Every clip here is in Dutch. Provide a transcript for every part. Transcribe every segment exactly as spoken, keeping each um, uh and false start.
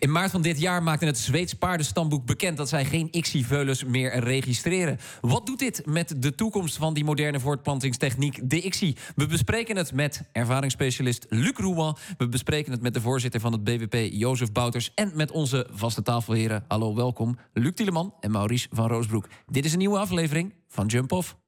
In maart van dit jaar maakte het Zweeds paardenstamboek bekend dat zij geen I C S I-veulens meer registreren. Wat doet dit met de toekomst van die moderne voortplantingstechniek, de I C S I? We bespreken het met ervaringsspecialist Luc Rouen. We bespreken het met de voorzitter van het B W P, Jozef Bouters. En met onze vaste tafelheren. Hallo, welkom, Luc Tieleman en Maurice van Roosbroek. Dit is een nieuwe aflevering van Jump Off.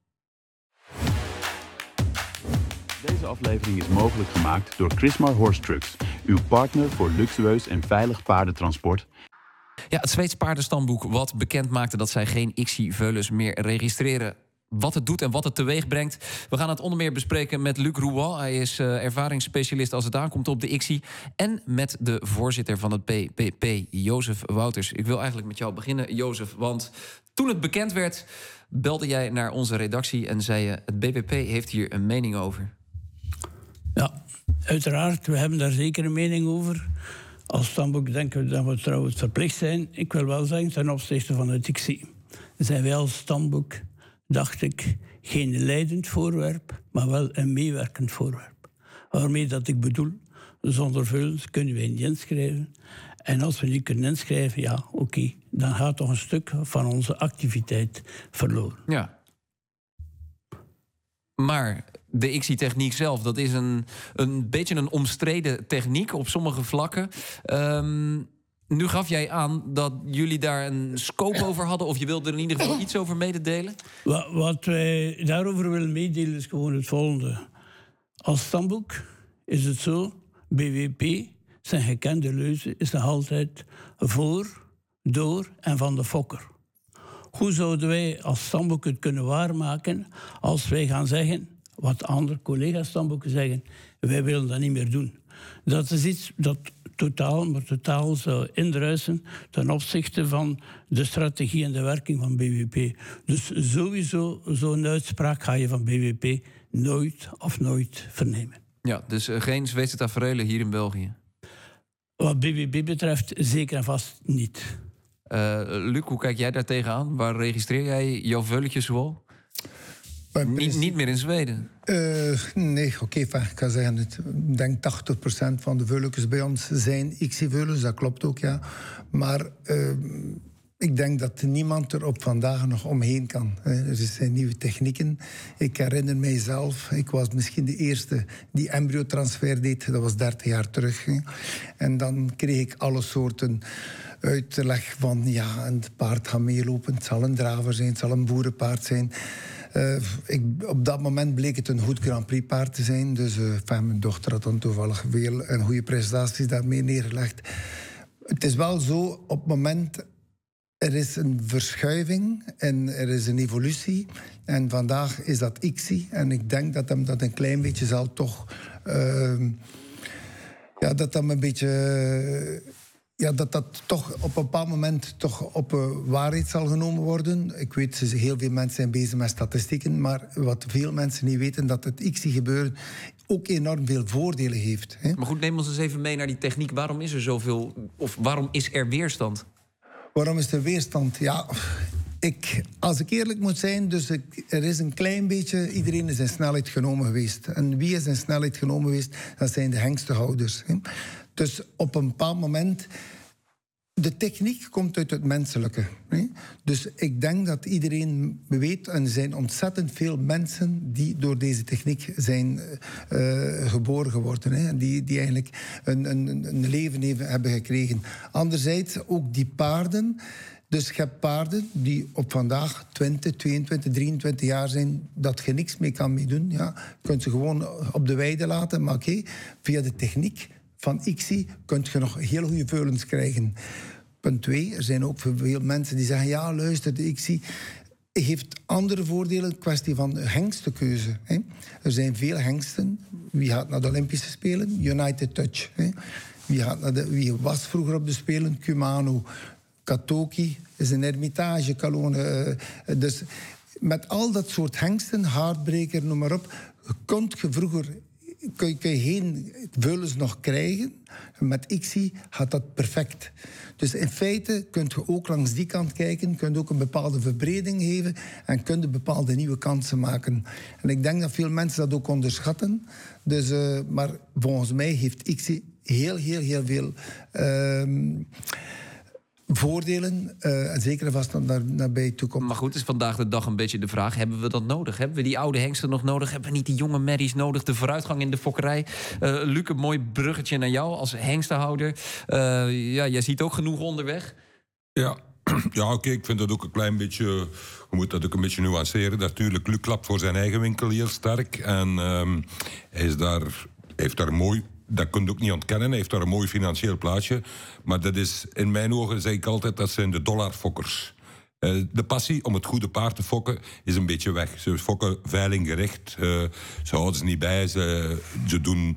Deze aflevering is mogelijk gemaakt door Chrismar Horse Trucks, uw partner voor luxueus en veilig paardentransport. Ja, het Zweeds paardenstamboek wat bekend maakte dat zij geen I C S I-veulens meer registreren. Wat het doet en wat het teweeg brengt. We gaan het onder meer bespreken met Luc Rouen. Hij is uh, ervaringsspecialist als het aankomt op de I C S I. En met de voorzitter van het B W P, Jozef Bouters. Ik wil eigenlijk met jou beginnen, Jozef. Want toen het bekend werd, belde jij naar onze redactie en zei je: het B W P heeft hier een mening over. Ja, uiteraard. We hebben daar zeker een mening over. Als stamboek denken we dat we trouwens verplicht zijn. Ik wil wel zeggen, ten opzichte van het I C S I zijn wij als stamboek, dacht ik, geen leidend voorwerp, maar wel een meewerkend voorwerp. Waarmee dat ik bedoel, zonder veulens kunnen wij niet inschrijven. En als we niet kunnen inschrijven, ja, oké, okay, dan gaat toch een stuk van onze activiteit verloren. Ja. Maar de I C S I-techniek zelf, dat is een, een beetje een omstreden techniek op sommige vlakken. Um, nu gaf jij aan dat jullie daar een scope over hadden, of je wilde er in ieder geval iets over mededelen? Wat, wat wij daarover willen meedelen is gewoon het volgende. Als stamboek is het zo, B W P, zijn gekende leuze is nog altijd voor, door en van de fokker. Hoe zouden wij als stamboek het kunnen waarmaken als wij gaan zeggen, wat andere collega-stamboeken zeggen, wij willen dat niet meer doen? Dat is iets dat totaal, maar totaal zou indruisen ten opzichte van de strategie en de werking van B W P. Dus sowieso zo'n uitspraak ga je van B W P nooit of nooit vernemen. Ja, dus uh, geen Zweedse taferelen hier in België? Wat B W P betreft zeker en vast niet. Uh, Luc, hoe kijk jij daar tegenaan? Waar registreer jij jouw veuletjes zoal? Niet, niet meer in Zweden? Uh, nee, oké, okay, ik ga zeggen, het, ik denk tachtig procent van de veuletjes bij ons zijn I C S I-veulens, dat klopt ook, ja. Maar uh, ik denk dat niemand er op vandaag nog omheen kan. Er zijn nieuwe technieken. Ik herinner mijzelf, ik was misschien de eerste die embryotransfer deed, dat was dertig jaar terug. En dan kreeg ik alle soorten uitleg van, ja, een paard gaat meelopen, het zal een draver zijn, het zal een boerenpaard zijn. Uh, ik, op dat moment bleek het een goed Grand Prix paard te zijn. Dus uh, enfin, mijn dochter had dan toevallig veel en goede prestaties daarmee neergelegd. Het is wel zo, op het moment, er is een verschuiving en er is een evolutie. En vandaag is dat I C S I. En ik denk dat hem dat een klein beetje zal toch... Uh, ja, dat hem een beetje... Uh, Ja, dat dat toch op een bepaald moment toch op uh, waarheid zal genomen worden. Ik weet, heel veel mensen zijn bezig met statistieken, maar wat veel mensen niet weten, dat het I C S I-gebeuren ook enorm veel voordelen heeft. Hè. Maar goed, neem ons eens even mee naar die techniek. Waarom is er zoveel, of waarom is er weerstand? Waarom is er weerstand? Ja, ik, als ik eerlijk moet zijn, dus ik, er is een klein beetje... Iedereen is in snelheid genomen geweest. En wie is in snelheid genomen geweest? Dat zijn de hengstenhouders. Hè. Dus op een bepaald moment... De techniek komt uit het menselijke. Hè? Dus ik denk dat iedereen weet... en er zijn ontzettend veel mensen... die door deze techniek zijn uh, geboren geworden. Hè? Die, die eigenlijk een, een, een leven hebben gekregen. Anderzijds ook die paarden... Dus je hebt paarden die op vandaag twintig, tweeëntwintig, drieëntwintig jaar zijn... dat je niks mee kan meedoen. Ja, je kunt ze gewoon op de weide laten. Maar oké, okay, via de techniek van I C S I kun je nog heel goede veulens krijgen. Punt twee, er zijn ook veel mensen die zeggen... ja, luister, de I C S I heeft andere voordelen. Kwestie van hengstenkeuze. Hè. Er zijn veel hengsten. Wie gaat naar de Olympische Spelen? United Touch. Hè. Wie, gaat naar de, wie was vroeger op de Spelen? Kumano. Katoki is een Hermitage, Kalone. Dus met al dat soort hengsten, haardbreker, noem maar op... kon je vroeger... Kun je, kun je geen veulens nog krijgen. Met I C S I gaat dat perfect. Dus in feite kun je ook langs die kant kijken... kun je ook een bepaalde verbreding geven... en kun je bepaalde nieuwe kansen maken. En ik denk dat veel mensen dat ook onderschatten. Dus, uh, maar volgens mij heeft I C S I heel, heel, heel veel... Uh, voordelen. Uh, en zeker en vast naar, nabij toekomst. Maar goed, is vandaag de dag een beetje de vraag... hebben we dat nodig? Hebben we die oude hengsten nog nodig? Hebben we niet die jonge merries nodig? De vooruitgang in de fokkerij? Uh, Luc, een mooi bruggetje naar jou als hengstenhouder. Uh, ja, jij ziet ook genoeg onderweg. Ja, ja oké, okay, ik vind dat ook een klein beetje... Je moet dat ook een beetje nuanceren. Natuurlijk, Luc klapt voor zijn eigen winkel heel sterk. En um, hij is daar, heeft daar mooi... Dat kun je ook niet ontkennen. Hij heeft daar een mooi financieel plaatje. Maar dat is, in mijn ogen, zeg ik altijd, dat zijn de dollarfokkers. Uh, de passie om het goede paard te fokken is een beetje weg. Ze fokken veilinggericht. Uh, ze houden ze niet bij. Ze, ze doen...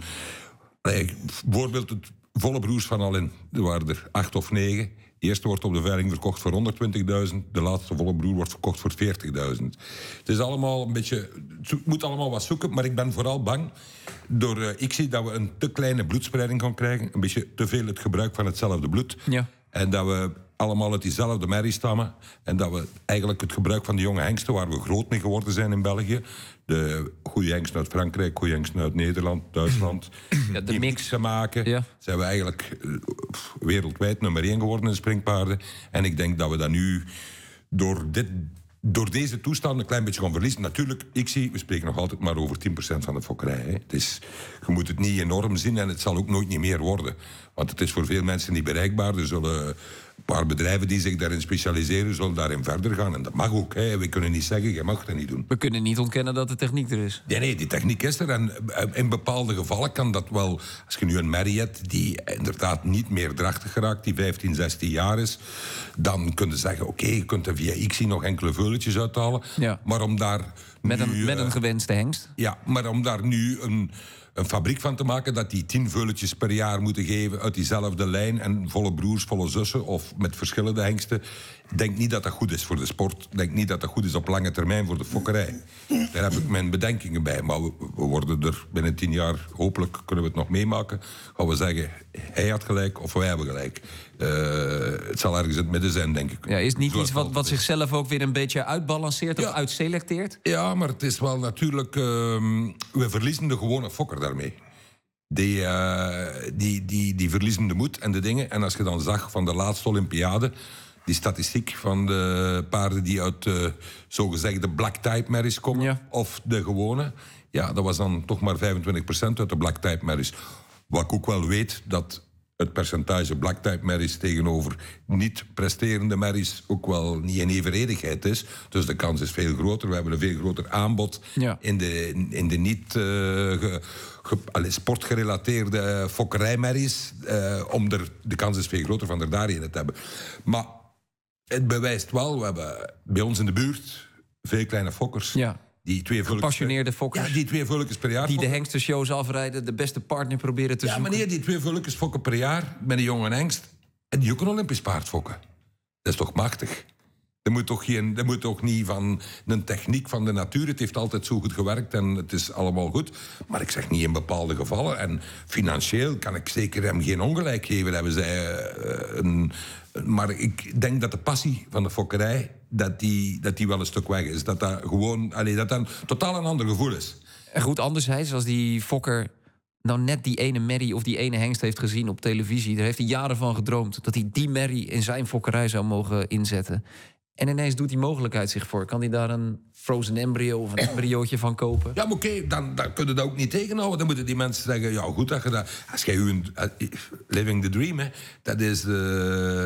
Uh, bijvoorbeeld het volle broers van Alin. Er waren er acht of negen. De eerste wordt op de veiling verkocht voor honderdtwintigduizend. De laatste volle broer wordt verkocht voor veertigduizend. Het is allemaal een beetje... Het moet allemaal wat zoeken, maar ik ben vooral bang... Door, uh, ik zie dat we een te kleine bloedspreiding gaan krijgen. Een beetje te veel het gebruik van hetzelfde bloed. Ja. En dat we allemaal uit diezelfde merrie stammen. En dat we eigenlijk het gebruik van de jonge hengsten... waar we groot mee geworden zijn in België... de goede hengsten uit Frankrijk, goede hengsten uit Nederland, Duitsland... Ja, de die mix te maken, ja. Zijn we eigenlijk uh, wereldwijd nummer één geworden in springpaarden. En ik denk dat we dat nu door dit... Door deze toestand een klein beetje gaan verliezen. Natuurlijk, ik zie, we spreken nog altijd maar over tien procent van de fokkerij. Hè. Dus je moet het niet enorm zien en het zal ook nooit niet meer worden. Want het is voor veel mensen niet bereikbaar. Er zullen een paar bedrijven die zich daarin specialiseren, zullen daarin verder gaan. En dat mag ook. Hè. We kunnen niet zeggen, je mag dat niet doen. We kunnen niet ontkennen dat de techniek er is. Nee, nee, die techniek is er. En in bepaalde gevallen kan dat wel... Als je nu een merrie hebt die inderdaad niet meer drachtig geraakt, die vijftien, zestien jaar is, dan kun je zeggen, oké, okay, je kunt er via I C S I nog enkele veuletjes uithalen. Ja. Maar om daar... Met een, nu, met een gewenste hengst? Ja, maar om daar nu een... een fabriek van te maken dat die tien veuletjes per jaar moeten geven uit diezelfde lijn en volle broers, volle zussen of met verschillende hengsten. Ik denk niet dat dat goed is voor de sport. Ik denk niet dat dat goed is op lange termijn voor de fokkerij. Daar heb ik mijn bedenkingen bij. Maar we, we worden er binnen tien jaar, hopelijk kunnen we het nog meemaken, gaan we zeggen, hij had gelijk of wij hebben gelijk. Uh, het zal ergens in het midden zijn, denk ik. Ja, is het niet iets wat, wat zichzelf ook weer een beetje uitbalanceert of ja. uitselecteert? Ja, maar het is wel natuurlijk... Uh, we verliezen de gewone fokker daarmee. Die, uh, die, die, die verliezen de moed en de dingen. En als je dan zag van de laatste Olympiade, die statistiek van de paarden die uit uh, zogezegde black type merries komen, ja. of de gewone, ja, dat was dan toch maar vijfentwintig procent uit de black type merries. Wat ik ook wel weet, dat het percentage black type merries tegenover niet presterende merries ook wel niet in evenredigheid is. Dus de kans is veel groter. We hebben een veel groter aanbod ja. in de, in de niet uh, ge, ge, allez, sportgerelateerde fokkerijmerries. Uh, om er, de kans is veel groter van er daarin te hebben. Maar het bewijst wel, we hebben bij ons in de buurt veel kleine fokkers. Ja. Die twee gepassioneerde fokkers. Ja, die twee vulletjes per jaar. Die de hengstenshows afrijden, de beste partner proberen te ja, zoeken. Ja, meneer, die twee vulletjes fokken per jaar met een jonge hengst. En die ook een Olympisch paard fokken. Dat is toch machtig? Dat moet toch, geen, dat moet toch niet van een techniek van de natuur. Het heeft altijd zo goed gewerkt en het is allemaal goed. Maar ik zeg niet in bepaalde gevallen. En financieel kan ik zeker hem geen ongelijk geven. Hebben zij, uh, een, maar ik denk dat de passie van de fokkerij, dat die, dat die wel een stuk weg is. Dat dat gewoon, allee, dat dat een totaal een ander gevoel is. En goed, anderzijds, als die fokker nou net die ene merrie of die ene hengst heeft gezien op televisie, daar heeft hij jaren van gedroomd dat hij die merrie in zijn fokkerij zou mogen inzetten. En ineens doet die mogelijkheid zich voor. Kan hij daar een frozen embryo of een embryootje van kopen? Ja, maar oké, okay, dan, dan kun je dat ook niet tegenhouden. Dan moeten die mensen zeggen, ja goed, dat je dat... Als jij u uh, living the dream, hè, dat is... Uh,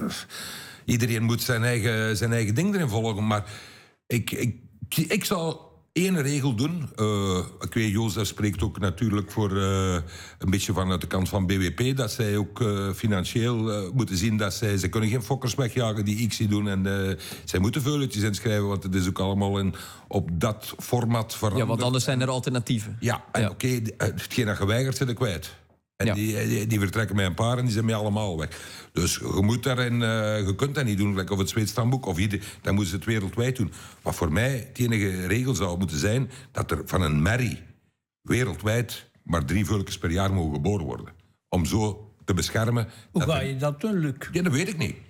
iedereen moet zijn eigen, zijn eigen ding erin volgen. Maar ik, ik, ik zou één regel doen. Uh, ik weet, Jozef spreekt ook natuurlijk voor uh, een beetje vanuit de kant van B W P, dat zij ook uh, financieel uh, moeten zien dat zij... Ze kunnen geen fokkers wegjagen die I C S I doen en uh, zij moeten veuletjes inschrijven, want het is ook allemaal in, op dat format veranderd. Ja, want anders zijn er alternatieven. Ja, en ja. oké, okay, hetgeen dat geweigerd zit, ik kwijt. En ja. die, die, die vertrekken met een paar en die zijn mee allemaal weg. Dus je moet daarin, uh, je kunt dat niet doen, like of het Zweeds stamboek, of ieder, dan moeten ze het wereldwijd doen. Wat voor mij het enige regel zou moeten zijn, dat er van een merrie wereldwijd maar drie vulletjes per jaar mogen geboren worden. Om zo te beschermen. Hoe ga je dat doen, Luc? Ja, dat weet ik niet.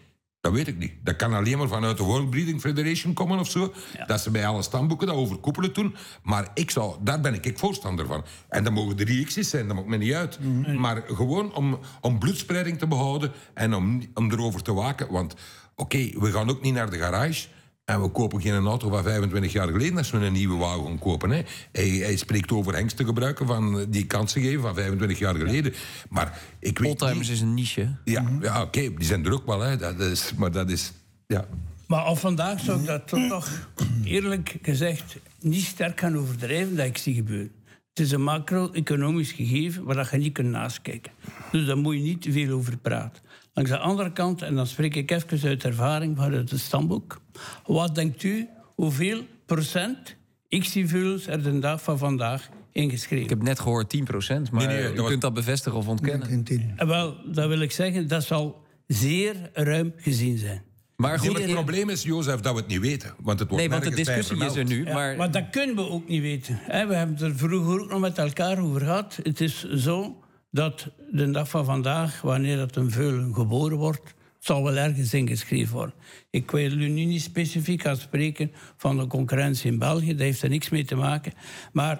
Dat weet ik niet. Dat kan alleen maar vanuit de World Breeding Federation komen of zo. Ja. Dat ze bij alle stamboeken dat overkoepelen doen. Maar ik zou, daar ben ik, ik voorstander van. En dan mogen de reacties zijn, dat maakt me niet uit. Mm-hmm. Maar gewoon om, om bloedspreiding te behouden en om, om erover te waken. Want oké, okay, we gaan ook niet naar de garage. En we kopen geen auto van vijfentwintig jaar geleden als we een nieuwe wagen gaan kopen. Hè. Hij, hij spreekt over hengsten gebruiken van die kansen geven van vijfentwintig jaar geleden. Ja. Maar ik weet Oldtimers is een niche. Ja, mm-hmm. ja oké, okay, die zijn er ook wel. Hè. Dat is, maar dat is... Ja. Maar al vandaag zou ik dat toch eerlijk gezegd niet sterk gaan overdrijven dat ik zie gebeuren. Het is een macro-economisch gegeven waar je niet kunt naastkijken. Dus daar moet je niet te veel over praten. Langs de andere kant, en dan spreek ik even uit ervaring vanuit het stamboek. Wat denkt u, hoeveel procent X I-veulens er de dag van vandaag ingeschreven? Ik heb net gehoord tien procent, maar nee, nee, u was... kunt dat bevestigen of ontkennen. En wel, dat wil ik zeggen, dat zal zeer ruim gezien zijn. Maar goed, het probleem is, Jozef, dat we het niet weten. Want het wordt nee, want de discussie is er nu. Ja, maar... maar dat kunnen we ook niet weten. We hebben het er vroeger ook nog met elkaar over gehad. Het is zo dat de dag van vandaag, wanneer dat een veulen geboren wordt, zal wel ergens ingeschreven worden. Ik wil u nu niet specifiek gaan spreken van de concurrentie in België. Dat heeft er niks mee te maken. Maar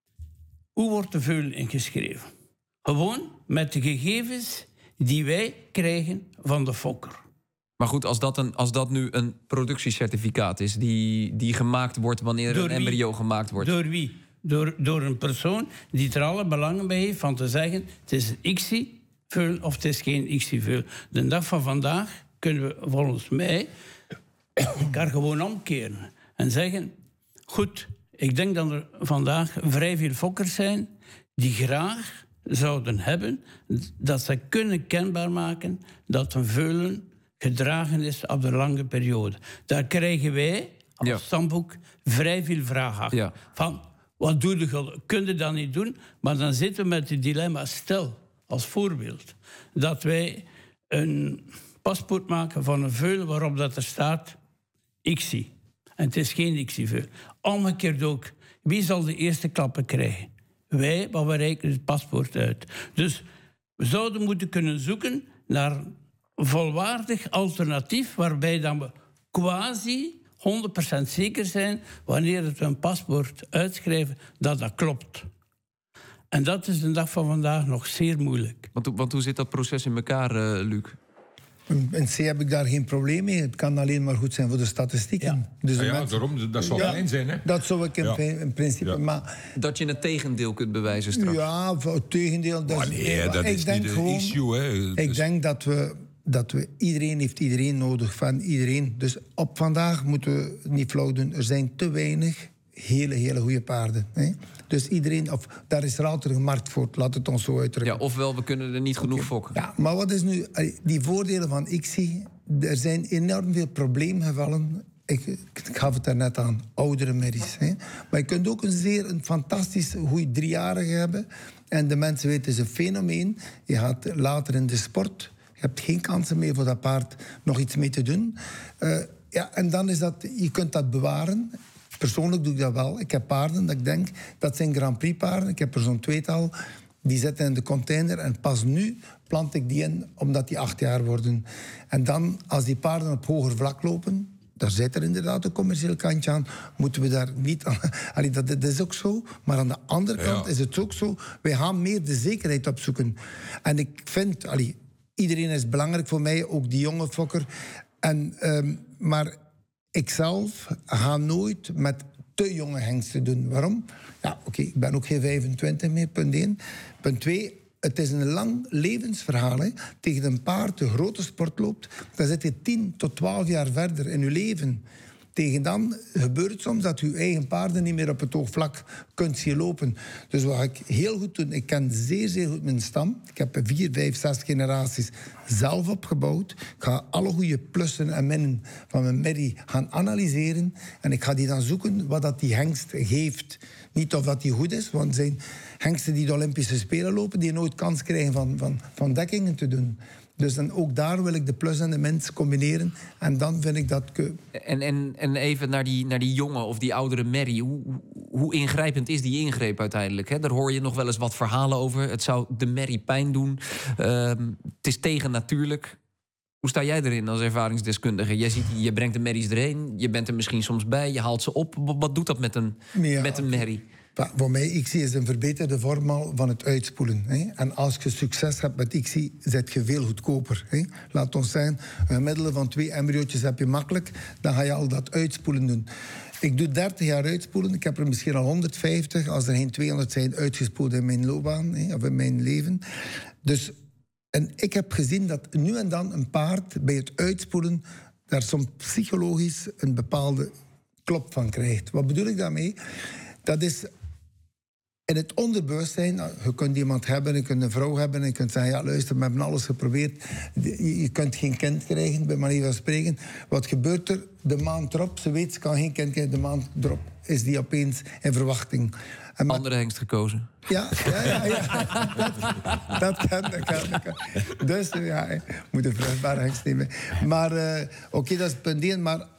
hoe wordt de veulen ingeschreven? Gewoon met de gegevens die wij krijgen van de fokker. Maar goed, als dat, een, als dat nu een productiecertificaat is die, die gemaakt wordt wanneer door een embryo wie? gemaakt wordt. Door wie? Door, door een persoon die er alle belangen bij heeft van te zeggen, het is een X I-veul of het is geen X I-veul. De dag van vandaag kunnen we volgens mij elkaar gewoon omkeren en zeggen, goed, ik denk dat er vandaag vrij veel fokkers zijn die graag zouden hebben dat ze kunnen kenbaar maken dat een veulen gedragen is op de lange periode. Daar krijgen wij als ja. stamboek vrij veel vragen achter. Ja. Van, wat doe je? Kun je dat niet doen? Maar dan zitten we met het dilemma. Stel, als voorbeeld, dat wij een paspoort maken van een veul waarop dat er staat X I. En het is geen X I-veul. Omgekeerd ook. Wie zal de eerste klappen krijgen? Wij, maar we reiken het paspoort uit. Dus we zouden moeten kunnen zoeken naar volwaardig alternatief waarbij dan we quasi honderd procent zeker zijn wanneer we een paspoort uitschrijven dat dat klopt. En dat is de dag van vandaag nog zeer moeilijk. Want, want hoe zit dat proces in elkaar, uh, Luc? In C heb ik daar geen probleem mee. Het kan alleen maar goed zijn voor de statistieken. Ja, dus ja, de ja mensen... daarom, dat zou fijn ja, zijn. Hè? Dat zou ik in, ja. in principe... Ja. Maar... Dat je het tegendeel kunt bewijzen straks. Ja, het tegendeel... Dat oh, nee, is, dat ik is denk niet gewoon, de issue. Hè. Ik denk dat we... dat we iedereen heeft iedereen nodig, van iedereen. Dus op vandaag moeten we niet flauw doen. Er zijn te weinig hele, hele goede paarden. Hè? Dus iedereen, of daar is er altijd een markt voor, laat het ons zo uitdrukken. Ja, ofwel, we kunnen er niet genoeg okay. fokken. Ja, maar wat is nu, die voordelen van X I, er zijn enorm veel probleemgevallen. Ik, ik gaf het daarnet aan, oudere merries. Hè? Maar je kunt ook een zeer, een fantastisch goede driejarige hebben. En de mensen weten, het is een fenomeen. Je gaat later in de sport... Je hebt geen kansen meer voor dat paard nog iets mee te doen. Uh, ja, en dan is dat, je kunt dat bewaren. Persoonlijk doe ik dat wel. Ik heb paarden dat ik denk, dat zijn Grand Prix paarden. Ik heb er zo'n tweetal. Die zitten in de container en pas nu plant ik die in, omdat die acht jaar worden. En dan, als die paarden op hoger vlak lopen... Daar zit er inderdaad een commercieel kantje aan. Moeten we daar niet aan... Allee, dat, dat is ook zo. Maar aan de andere kant ja. is het ook zo. Wij gaan meer de zekerheid opzoeken. En ik vind... Allee, iedereen is belangrijk voor mij, ook die jonge fokker. En, um, maar ik zelf ga nooit met te jonge hengsten doen. Waarom? Ja, oké, okay, ik ben ook geen vijfentwintig meer, punt één. Punt twee, het is een lang levensverhaal. Hè. Tegen een paard de grote sport loopt, dan zit je tien tot twaalf jaar verder in je leven. Tegen dan gebeurt het soms dat je eigen paarden niet meer op het oogvlak kunt zien lopen. Dus wat ik heel goed doe, ik ken zeer, zeer goed mijn stam. Ik heb vier, vijf, zes generaties zelf opgebouwd. Ik ga alle goede plussen en minnen van mijn merrie gaan analyseren. En ik ga die dan zoeken wat dat die hengst geeft. Niet of dat die goed is, want er zijn hengsten die de Olympische Spelen lopen, die nooit kans krijgen van, van, van dekkingen te doen. Dus dan ook daar wil ik de plus en de mens combineren. En dan vind ik dat... En, en, en even naar die, naar die jonge of die oudere merrie. Hoe, hoe ingrijpend is die ingreep uiteindelijk? Hè? Daar hoor je nog wel eens wat verhalen over. Het zou de merrie pijn doen. Uh, het is tegennatuurlijk. Hoe sta jij erin als ervaringsdeskundige? Jij ziet, je brengt de merries erheen, je bent er misschien soms bij, je haalt ze op. Wat, wat doet dat met een, Ja, met een merrie? Voor mij, I C S I is een verbeterde vorm al van het uitspoelen. Hè. En als je succes hebt met I C S I, zet je veel goedkoper. Hè. Laat ons zeggen, een gemiddelde van twee embryootjes heb je makkelijk. Dan ga je al dat uitspoelen doen. Ik doe dertig jaar uitspoelen. Ik heb er misschien al honderdvijftig, als er geen tweehonderd zijn, uitgespoeld in mijn loopbaan, hè, of in mijn leven. Dus, en ik heb gezien dat nu en dan een paard bij het uitspoelen daar soms psychologisch een bepaalde klop van krijgt. Wat bedoel ik daarmee? Dat is in het onderbewustzijn. Je kunt iemand hebben, je kunt een vrouw hebben en je kunt zeggen, ja luister, we hebben alles geprobeerd. Je kunt geen kind krijgen, bij manier van spreken. Wat gebeurt er? De maand erop, ze weet, ze kan geen kind krijgen. De maand erop is die opeens in verwachting. En met... Andere hengst gekozen. Ja, ja, ja. ja. Dat, dat kan, dat kan, dat kan. Dus ja, je moet een vruchtbare hengst nemen. Maar uh, oké, okay, dat is het punt één, maar...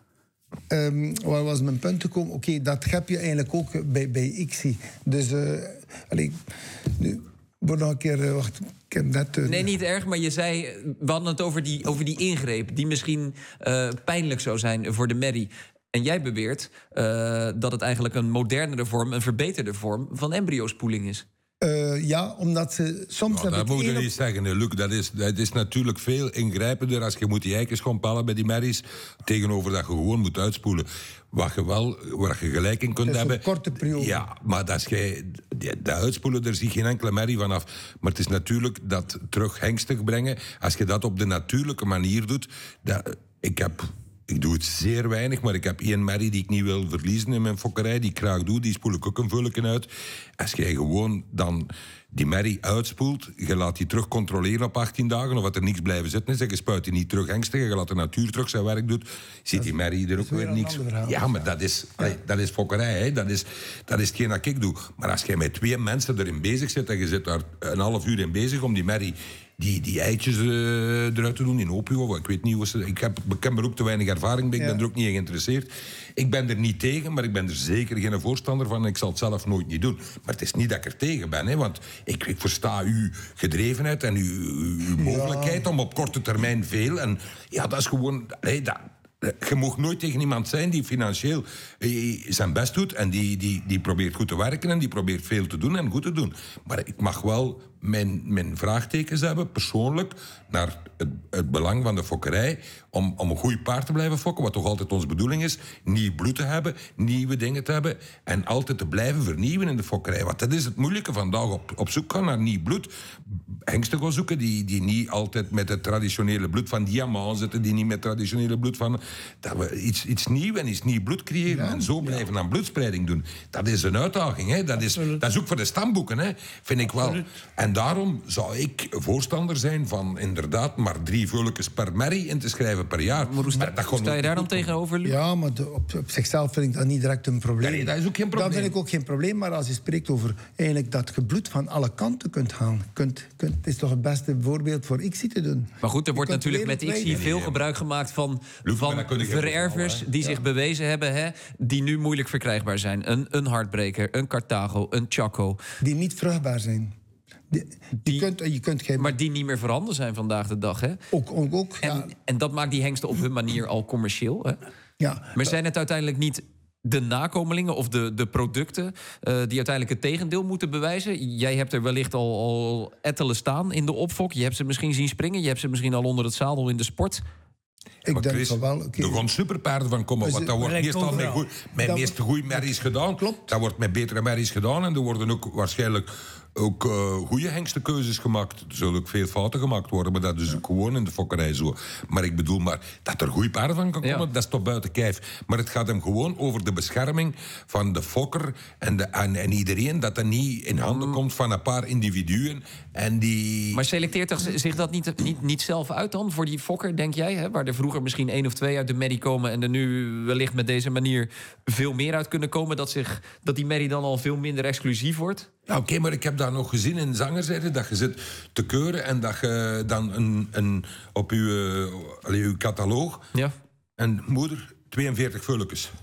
Um, waar was mijn punt gekomen? Oké, okay, dat heb je eigenlijk ook bij, bij I C S I. Dus, uh, allee, nu, word nog een keer, uh, wacht, ik heb net... Uh, nee, niet erg, maar je zei, we hadden het over die, over die ingreep... die misschien uh, pijnlijk zou zijn voor de merrie. En jij beweert uh, dat het eigenlijk een modernere vorm... een verbeterde vorm van embryospoeling is. Uh, ja, omdat ze soms... Nou, dat moet je niet zeggen, Luc. Dat is, dat is natuurlijk veel ingrijpender als je moet die eikens gewoon pellen bij die merries, tegenover dat je gewoon moet uitspoelen. Wat je wel, waar je gelijk in kunt dat is hebben... een korte periode. Ja, maar dat, je, dat uitspoelen, daar zie je geen enkele merrie vanaf. Maar het is natuurlijk dat terug hengstig brengen. Als je dat op de natuurlijke manier doet... Dat, ik heb... Ik doe het zeer weinig, maar ik heb één merrie die ik niet wil verliezen in mijn fokkerij. Die ik graag doe, die spoel ik ook een vulken uit. Als jij gewoon dan die merrie uitspoelt, je laat die terug controleren op achttien dagen, of wat er niks blijven zitten is, en je spuit die niet terug hengstig, je laat de natuur terug zijn werk doen, ziet die merrie er ook weer niks. Ja, maar dat is, allee, dat is fokkerij, hè. Dat is, dat is hetgeen dat ik doe. Maar als jij met twee mensen erin bezig zit, en je zit daar een half uur in bezig om die merrie... Die, die eitjes uh, eruit te doen in opio. Ik weet niet hoe ze... Ik heb, ik heb er ook te weinig ervaring bij. Ik ben ja. er ook niet in geïnteresseerd. Ik ben er niet tegen, maar ik ben er zeker geen voorstander van. Ik zal het zelf nooit niet doen. Maar het is niet dat ik er tegen ben. Hè, want ik, ik versta uw gedrevenheid en uw, uw mogelijkheid... Ja. om op korte termijn veel... En ja, dat is gewoon... Hey, dat, je mag nooit tegen iemand zijn die financieel zijn best doet... en die, die, die probeert goed te werken en die probeert veel te doen en goed te doen. Maar ik mag wel mijn, mijn vraagtekens hebben, persoonlijk... naar het, het belang van de fokkerij... Om, om een goed paard te blijven fokken, wat toch altijd onze bedoeling is... nieuw bloed te hebben, nieuwe dingen te hebben... en altijd te blijven vernieuwen in de fokkerij. Want dat is het moeilijke vandaag, op, op zoek gaan naar nieuw bloed. Hengsten gaan zoeken die, die niet altijd met het traditionele bloed van diamant zitten... die niet met het traditionele bloed van... dat we iets, iets nieuws en iets nieuw bloed creëren... Ja, en zo blijven ja. aan bloedspreiding doen. Dat is een uitdaging, hè. Dat, is, dat is ook voor de stamboeken, hè. Vind ik wel. Absoluut. En daarom zou ik voorstander zijn van inderdaad... maar drie vulletjes per merrie in te schrijven per jaar. Maar hoe sta, maar dat hoe sta je daar dan tegenover, Luc? Ja, maar de, op, op zichzelf vind ik dat niet direct een probleem. Nee, dat is ook geen probleem. Dat vind ik ook geen probleem, maar als je spreekt over eigenlijk dat je bloed van alle kanten kunt gaan, kunt, kunt, het is toch het beste voorbeeld voor I C S I te doen. Maar goed, er wordt natuurlijk met I C S I veel gebruik gemaakt van, Luc, van verervers die ja. zich bewezen hebben, hè, die nu moeilijk verkrijgbaar zijn. Een, een Heartbreaker, een Carthago, een Chaco. Die niet vruchtbaar zijn. Die, die, je kunt, je kunt geen... Maar die niet meer voorhanden zijn vandaag de dag, hè? Ook, ook, ook en, ja. en dat maakt die hengsten op hun manier al commercieel, hè? Ja. Maar zijn het uiteindelijk niet de nakomelingen of de, de producten... Uh, die uiteindelijk het tegendeel moeten bewijzen? Jij hebt er wellicht al, al ettelen staan in de opfok. Je hebt ze misschien zien springen. Je hebt ze misschien al onder het zadel in de sport. Ik maar denk Chris, van wel. Okay. Er gaan superpaarden van komen. Want dat wordt meestal met, goed, met dat meeste goede merries gedaan. Klopt. Dat wordt met betere merries gedaan. En er worden ook waarschijnlijk ook uh, goede hengstenkeuzes gemaakt. Er zullen ook veel fouten gemaakt worden. Maar dat is ook gewoon in de fokkerij zo. Maar ik bedoel, maar dat er goede paarden van kan komen, ja. dat is toch buiten kijf. Maar het gaat hem gewoon over de bescherming van de fokker en, de, en, en iedereen. Dat dat niet in handen mm. komt van een paar individuen. En die... Maar selecteert zich dat niet, niet, niet zelf uit dan voor die fokker, denk jij? Hè? Waar er vroeger misschien één of twee uit de merrie komen... en er nu wellicht met deze manier veel meer uit kunnen komen... dat, zich, dat die merrie dan al veel minder exclusief wordt? Ja, oké, okay, maar ik heb daar nog gezien in zangerzijde... dat je zit te keuren en dat je dan een, een, op je, uh, uw catalogus... Ja. En moeder, tweeënveertig vulletjes.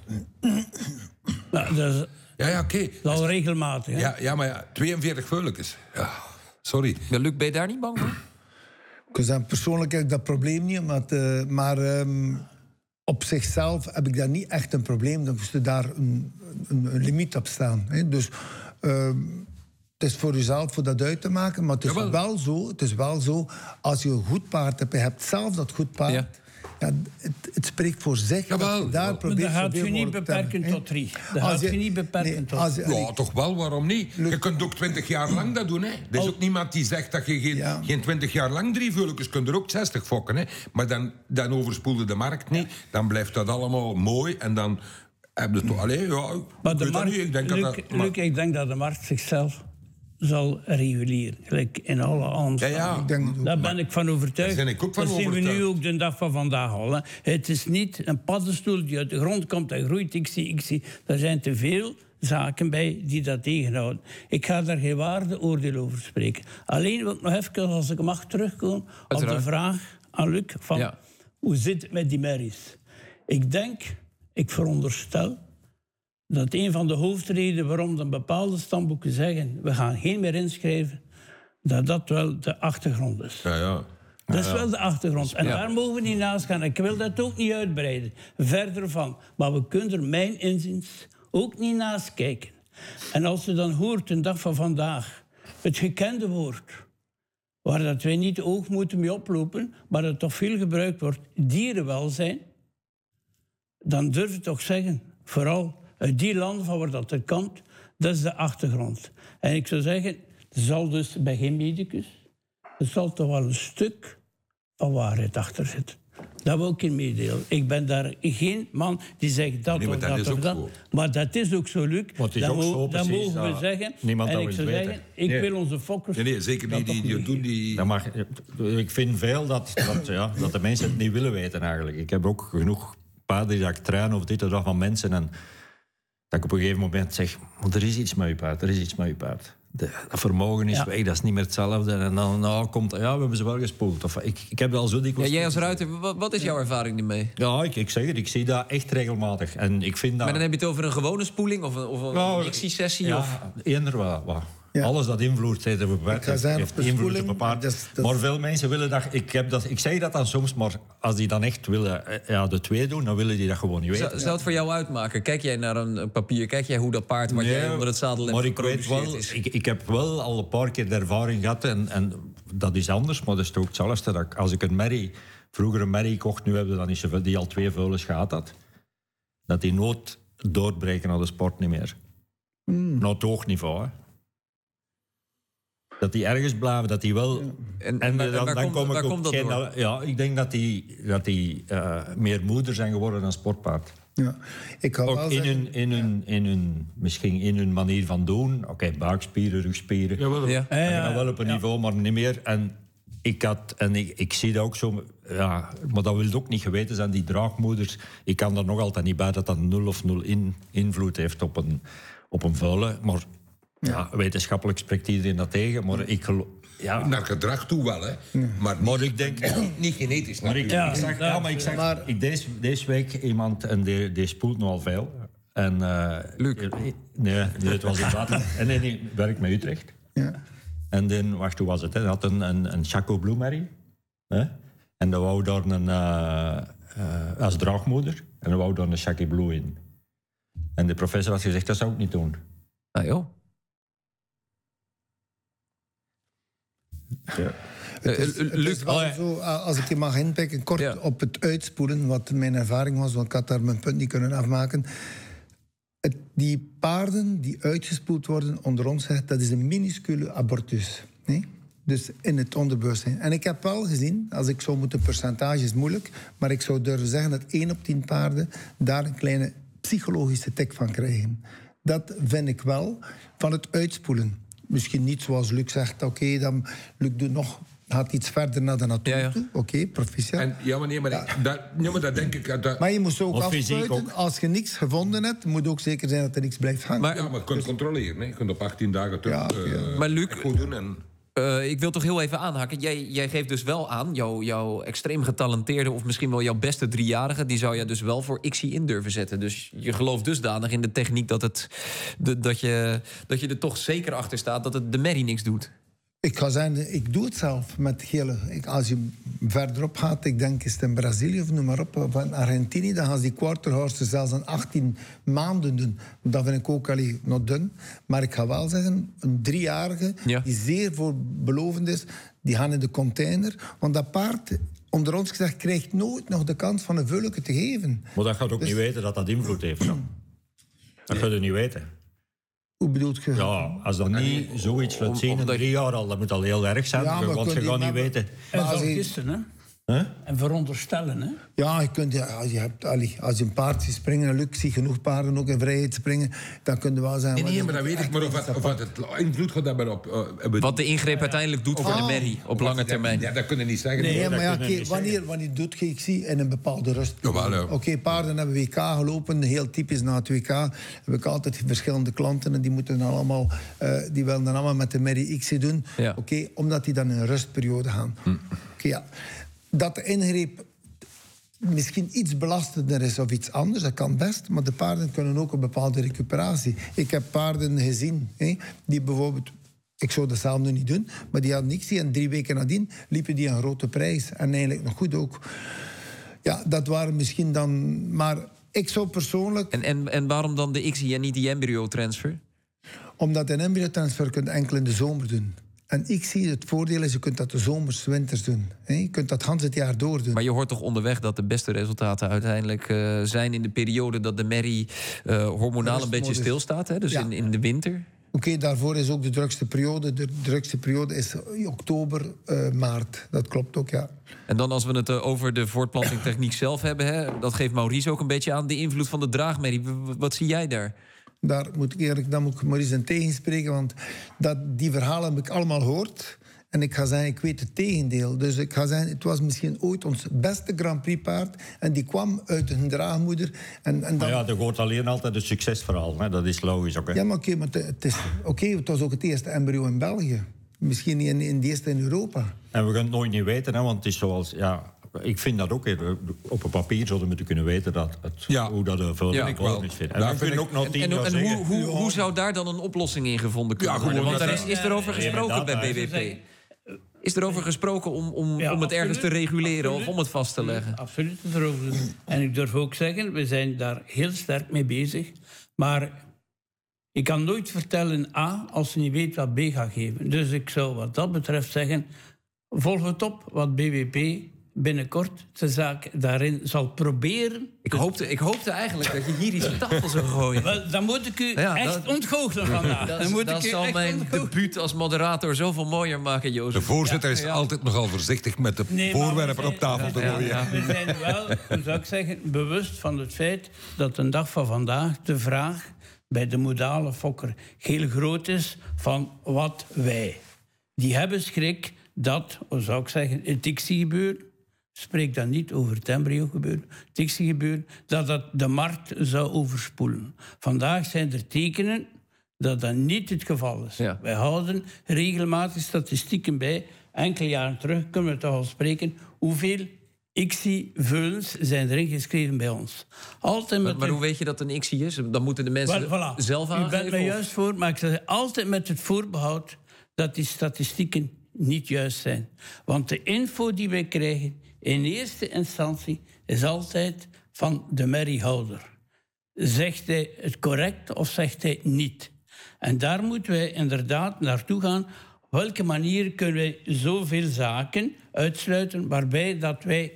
Nou, dat is, ja, ja, oké. Okay. Dat is regelmatig. Hè? Ja, ja, maar ja, tweeënveertig vulletjes. Ja, sorry. Ja, Luc, ben je daar niet bang voor? Ik kan zeggen, persoonlijk heb ik dat probleem niet, maar, uh, maar um, op zichzelf heb ik daar niet echt een probleem. Dan moest je daar een, een, een limiet op staan. Hè. Dus uh, het is voor jezelf voor dat uit te maken, maar het is, wel zo, het is wel zo, als je een goed paard hebt, je hebt zelf dat goed paard... Ja. Ja, het, het spreekt voor zich. Jawel, dat je daar probeert dat gaat je niet beperken tot drie. Dat gaat je niet beperken tot drie. Ja, toch wel, waarom niet? Je kunt ook twintig jaar lang dat doen. Hè. Er is ook niemand die zegt dat je geen, ja. geen twintig jaar lang drie vulletjes kunt. Je er ook zestig fokken. Hè. Maar dan, dan overspoelde de markt niet. Dan blijft dat allemaal mooi. En dan heb je toch... Allee, ja, maar de markt, markt, ik denk Luc, dat dat, maar... Luc, ik denk dat de markt zichzelf zal reguleren. Gelijk in alle andere. Ja, ja. Ik denk Daar ben ik van overtuigd. Daar ben ik ook van dat zien overtuigd. we nu ook de dag van vandaag al. Hè. Het is niet een paddenstoel die uit de grond komt en groeit. Ik zie, ik zie. Er zijn te veel zaken bij die dat tegenhouden. Ik ga daar geen waardeoordeel over spreken. Alleen wil ik nog even, als ik mag terugkomen, op de vraag aan Luc van ja. hoe zit het met die merries? Ik denk, ik veronderstel dat een van de hoofdredenen waarom dan bepaalde stamboeken zeggen we gaan geen meer inschrijven, dat dat wel de achtergrond is. Ja, ja. Dat is ja, ja. wel de achtergrond. En ja. daar mogen we niet naast gaan. Ik wil dat ook niet uitbreiden. Verder van. Maar we kunnen er, mijn inziens, ook niet naast kijken. En als je dan hoort, een dag van vandaag, het gekende woord, waar dat wij niet de oog moeten mee oplopen, maar dat toch veel gebruikt wordt, dierenwelzijn, dan durf je toch zeggen, vooral uit die landen van waar dat er komt, dat is de achtergrond. En ik zou zeggen, er zal dus bij geen medicus, er zal toch wel een stuk van waarheid achter zitten. Dat wil ik in meedelen. Ik ben daar geen man die zegt dat nee, of dat, dat of dat. Zo. Maar dat is ook zo, Luc. Dat, dat, ook mo- zo, dat precies, mogen we ja. zeggen. Niemand en dat ik wil zou weten. zeggen, ik Nee. wil onze fokkers... Nee, nee, zeker niet. Die, die doen die... Dat mag, ik vind veel dat, dat, ja, dat de mensen het niet willen weten eigenlijk. Ik heb ook genoeg paarden die ik train of dit of dat van mensen. En dat ik op een gegeven moment zeg, want er is iets met je paard, er is iets met je paard. De, dat vermogen is Ja. weg, dat is niet meer hetzelfde. En dan nou, komt, ja, we hebben ze wel gespoeld. Of, ik, ik heb dat al zo Ja, dikwijls... jij als ruiter, wat, wat is jouw ervaring ermee? Ja, ik, ik zeg het, ik zie dat echt regelmatig. En ik vind dat... Maar dan heb je het over een gewone spoeling of een, of een Nou, mixie-sessie? Ja, Of... eender wat. wat. Ja. Alles dat invloed heeft op een paard, Ik ga zeggen, heeft op de invloed op spoeling, een paard. dat is- dat- Maar veel mensen willen dat ik, heb dat... ik zeg dat dan soms, maar als die dan echt willen eh, ja, de twee doen, dan willen die dat gewoon niet weten. Zou, zou het voor jou uitmaken? Kijk jij naar een, een papier, kijk jij hoe dat paard wat jij Nee, onder het zadel hebt maar ik weet geproduceerd wel, is? ik, ik heb wel al een paar keer de ervaring gehad en, en dat is anders, maar dat is toch ook hetzelfde. Dat ik, als ik een merrie, vroeger een merrie kocht, nu hebben we dan niet zoveel, die al twee veulens gehad had, dat die nooit doorbreken naar de sport niet meer. Mm. Naar het hoog niveau, hè. Dat die ergens blijven, dat die wel... Ja. En, En waar, dan, waar dan komt, kom ik waar op komt dat geen- door? Ja, ik denk dat die, dat die uh, meer moeder zijn geworden dan sportpaard. Ja. Ik ga wel Ook in zeggen, hun, in, hun, in hun, misschien in hun manier van doen. Oké, okay, buikspieren, rugspieren. Jawel. Ja. En ja, wel op een niveau, maar niet meer. En ik, had, en ik, ik zie dat ook zo... Ja, maar dat wil ook niet geweten zijn, die draagmoeders. Ik kan er nog altijd niet bij dat dat nul of nul in, invloed heeft op een, op een vuile. Maar ja, wetenschappelijk spreekt iedereen dat tegen. Maar ik geloof... Ja. Naar gedrag toe wel, hè. Maar, Maar ik denk... niet, niet genetisch Maar ik, natuurlijk. ik zag, ja, maar ik zag Maar- ik, deze, deze week iemand, en die, die spoelt nogal veel. En, uh, Luc? Nee, nee, het was in Baten. En nee, nee, ik werk met Utrecht. ja. En dan, wacht, hoe was het? Hij had een, een, een Chaco Blue Mary. Hè? En dan wou daar een... Uh, uh, als draagmoeder. En dan wou daar een Chaco Blue in. En de professor had gezegd, dat zou ik niet doen. Ah, joh. Ja. Het is, Eh, het Luc, is wel oh ja. zo, als ik je mag inpikken, kort Ja. op het uitspoelen, wat mijn ervaring was, want ik had daar mijn punt niet kunnen afmaken. Het, die paarden die uitgespoeld worden, onder ons zegt, dat is een minuscule abortus. Nee? Dus in het onderbewustzijn. En ik heb wel gezien, als ik zou moeten, percentage is moeilijk, maar ik zou durven zeggen dat één op tien paarden daar een kleine psychologische tik van krijgen. Dat vind ik wel van het uitspoelen. Misschien niet zoals Luc zegt, oké, okay, dan Luc doet nog, gaat iets verder naar de natuur Ja, ja. toe. Oké, okay, proficiat. En, ja, maar nee, maar, ik- dat, nee, maar dat denk ik... Dat, Maar je moet ook Of fysiek afsluiten. ook. Als je niks gevonden hebt, moet ook zeker zijn dat er niks blijft hangen. Maar- ja, maar je kunt controleren. Hè. Je kunt op achttien dagen terug Ja, eh, ja. Maar Luc- echt goed doen. En, Uh, ik wil toch heel even aanhaken. Jij, jij geeft dus wel aan, jouw, jouw extreem getalenteerde... of misschien wel jouw beste driejarige... die zou je dus wel voor I C S I in durven zetten. Dus je gelooft dusdanig in de techniek... dat, het, de, dat, je, dat je er toch zeker achter staat dat het de merrie niks doet. Ik ga zeggen, ik doe het zelf met gele. Ik, als je verderop gaat, ik denk is het in Brazilië of noem maar op, of in Argentinië, dan gaan ze die quarterhorses zelfs aan achttien maanden doen. Dat vind ik ook allee, nog dun. Maar ik ga wel zeggen, een driejarige, Ja. die zeer voorbelovend is, die gaan in de container. Want dat paard, onder ons gezegd, krijgt nooit nog de kans van een vulke te geven. Maar dat gaat ook Dus- niet weten dat dat invloed heeft. Zo. Dat ga je niet weten. Hoe bedoelt je? Ja, als dat niet zoiets laat zien in omdat- drie jaar al, dat moet al heel erg zijn. Ja, maar want kun je je gaat niet maar- weten. En Maar als je- vergissen, hè? Huh? En veronderstellen, hè? Ja, je kunt, ja, als, je hebt, allee, als je een paard ziet springen, en Luc ziet genoeg paarden ook in vrijheid springen, dan kun je wel zeggen... Nee, wat nee, is maar dat het weet ik. echt Maar of wat het, of het, het invloed gaat hebben op... Uh, Wat de ingreep uiteindelijk doet voor de merrie op lange termijn. Ja, dat kun je niet zeggen. Nee, dat maar ja, kunnen we kijk, niet wanneer, wanneer doet je, ik zie in een bepaalde rust. Jawel, ja. Oké, paarden hebben W K gelopen, heel typisch na het W K. Heb ik altijd verschillende klanten en die moeten dan allemaal, uh, die willen dan allemaal met de Merrie X doen. Ja. Oké, omdat die dan in een rustperiode gaan. Hm. Oké, ja. Dat de ingreep misschien iets belastender is of iets anders, dat kan best. Maar de paarden kunnen ook een bepaalde recuperatie. Ik heb paarden gezien, hè, die bijvoorbeeld... Ik zou dat zelf nu niet doen, maar die hadden niks. Die en drie weken nadien liepen die een grote prijs. En eigenlijk nog goed ook. Ja, dat waren misschien dan... Maar ik zou persoonlijk... En, en, en waarom dan de X I en niet die embryo-transfer? Omdat een embryotransfer kunt enkel in de zomer doen. En ik zie het voordeel is, je kunt dat de zomers, winters doen. hè. Je kunt dat Hans het jaar door doen. Maar je hoort toch onderweg dat de beste resultaten uiteindelijk eh, zijn in de periode dat de merrie eh, hormonaal een beetje Rustmodus. stilstaat. Hè? Dus Ja. in, in de winter. Oké, daarvoor is ook de drukste periode. De drukste periode is oktober, eh, maart. Dat klopt ook, ja. En dan als we het eh, over de voortplantingtechniek zelf hebben, hè, dat geeft Maurice ook een beetje aan, de invloed van de draagmerrie. W- w- Wat zie jij daar? Daar moet ik eerlijk, daar moet ik Maurice in tegenspreken, want dat, die verhalen heb ik allemaal gehoord. En ik ga zeggen, ik weet het tegendeel. Dus ik ga zeggen, het was misschien ooit ons beste Grand Prix paard. En die kwam uit een draagmoeder. En, en dan... Maar ja, er hoort alleen altijd een succesverhaal. Hè? Dat is logisch ook. Hè? Ja, maar oké, maar het, het is... Oké, het was ook het eerste embryo in België. Misschien niet in, in de eerste in Europa. En we gaan het nooit niet weten, hè? Want het is zoals... Ja, ik vind dat ook, hè. Op een papier zouden we moeten kunnen weten dat het, Ja. hoe dat er veel Ja, ja, ik wel. is. En Daar we vind kunnen ik- ook nog En, tien en, jaar en zeggen... hoe, hoe, hoe zou daar dan een oplossing in gevonden kunnen Ja, worden? gewoon Want daar dat- is, is er over Ja, gesproken inderdaad, bij B W hè. P. Is er over gesproken om, om, Ja, om het ergens te absoluut. reguleren Absoluut. of om het vast te leggen? Absoluut het erover doen. En ik durf ook zeggen, we zijn daar heel sterk mee bezig. Maar ik kan nooit vertellen A als je niet weet wat B gaat geven. Dus ik zou wat dat betreft zeggen, volg het op wat B W P binnenkort de zaak daarin zal proberen. Ik hoopte, ik hoopte eigenlijk dat je hier iets op tafel zou gooien. Wel, dan moet ik u Ja, echt dat- ontgoochelen vandaag. Dat, Dan moet dat ik u zal echt mijn ontgoochelen. debuut als moderator zoveel mooier maken, Jozef. De voorzitter is Ja, ja. altijd nogal voorzichtig met de Nee, maar we voorwerpen zijn- op tafel te Ja, gooien. ja. We zijn wel, hoe zou ik zeggen, bewust van het feit dat de dag van vandaag de vraag bij de modale fokker heel groot is van wat wij. Die hebben schrik dat, hoe zou ik zeggen, het I C S I-gebeuren, spreek dan niet over het embryo-gebeuren, het I C S I-gebeuren, dat dat de markt zou overspoelen. Vandaag zijn er tekenen dat dat niet het geval is. Ja. Wij houden regelmatig statistieken bij. Enkele jaren terug kunnen we toch al spreken hoeveel I C S I-veulens zijn er ingeschreven bij ons. Altijd met Maar, maar de- hoe weet je dat een X I is? Dan moeten de mensen Wel, voilà. zelf U aangeven? bent er of- juist voor, maar ik zeg altijd met het voorbehoud dat die statistieken niet juist zijn. Want de info die wij krijgen in eerste instantie is altijd van de merriehouder. Zegt hij het correct of zegt hij niet? En daar moeten wij inderdaad naartoe gaan. Op welke manier kunnen wij zoveel zaken uitsluiten waarbij dat wij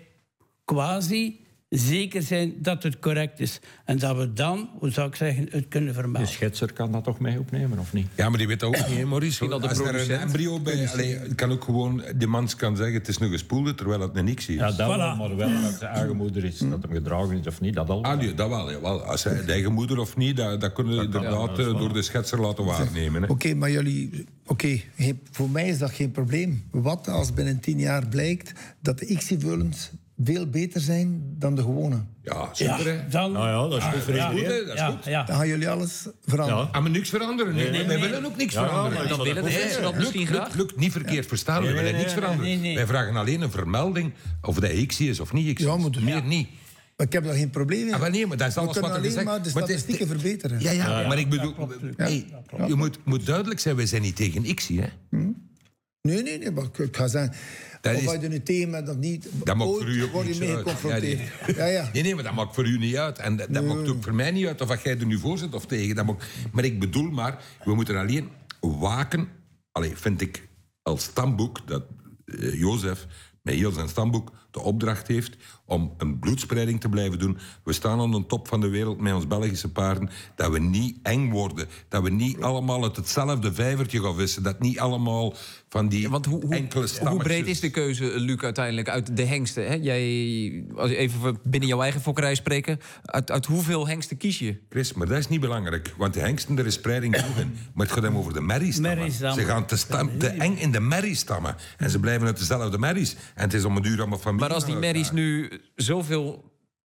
quasi zeker zijn dat het correct is. En dat we dan, hoe zou ik zeggen, het kunnen De vermelden. schetser kan dat toch mee opnemen, of niet? Ja, maar die weet dat ook niet, hè, Maurice. dat de Als er een producent- embryo bij... Allee, kan ook gewoon... Die man kan zeggen, het is een gespoelde, terwijl het een niks is. Ja, dat wel, Voilà. maar wel dat de eigen moeder is, dat hem gedragen is of niet, dat al. Ah, nee, dat wel, jawel. Als hij de eigen moeder of niet, dat, dat kunnen we inderdaad eh, door de schetser laten waarnemen. Hè. Oké, maar jullie... Oké, geen- voor mij is dat geen probleem. Wat als binnen tien jaar blijkt dat de I C S I-veulens veel beter zijn dan de gewone? Ja, super, hè. dan, Nou ja, dat is goed voor ja, iedereen. hè, dat is ja, goed. ja. Dan gaan jullie alles veranderen. Ja. Ah, maar niks veranderen. Nee, nee, wij willen ook niks Ja, veranderen. maar Dan dat willen de goed mensen dat Luc, misschien Luc, graag. Luc, niet verkeerd verstaan. We Nee, willen nee, niks nee, veranderen. nee, nee. Wij vragen alleen een vermelding of de X I is of niet X I Ja, is. maar- Meer Ja. niet. Maar ik heb daar geen probleem in. Ah, maar nee, maar dat is We alles kunnen wat er alleen gezegd maar de maar het is- statistieken verbeteren. Ja, ja, Ja, ja. maar ik bedoel... klopt, Luc. hey, Ja, je moet, moet duidelijk zijn, wij zijn niet tegen X I, hè. Nee, nee, nee, maar ik ga zeggen... Dat of is- je er een thema dat niet... Dat maakt ooit voor u ook word je niets mee uit. geconfronteerd. Ja, Ja, nee. ja. Nee, nee, maar dat maakt voor u niet uit. En dat, dat maakt ook voor mij niet uit of jij er nu voor zit of tegen. Dat maakt... Maar ik bedoel maar, we moeten alleen waken... Allee, vind ik als stamboek dat uh, Jozef met heel zijn stamboek de opdracht heeft om een bloedspreiding te blijven doen. We staan aan de top van de wereld met ons Belgische paarden. Dat we niet eng worden. Dat we niet allemaal uit hetzelfde vijvertje gaan vissen. Dat niet allemaal van die Want hoe, hoe, enkele hoe stammetjes... breed is de keuze, Luc, uiteindelijk uit de hengsten? Hè? Jij, als je even binnen jouw eigen fokkerij spreken, uit, uit hoeveel hengsten kies je? Chris, maar dat is niet belangrijk. Want de hengsten, er is spreiding genoeg in. Maar het gaat hem over de merriestammen. Merriestammen. Ze gaan te, stam, te eng in de merriestammen. En ze blijven uit dezelfde merries. En het is om een duur allemaal familie. Maar als die aan merries elkaar. nu zoveel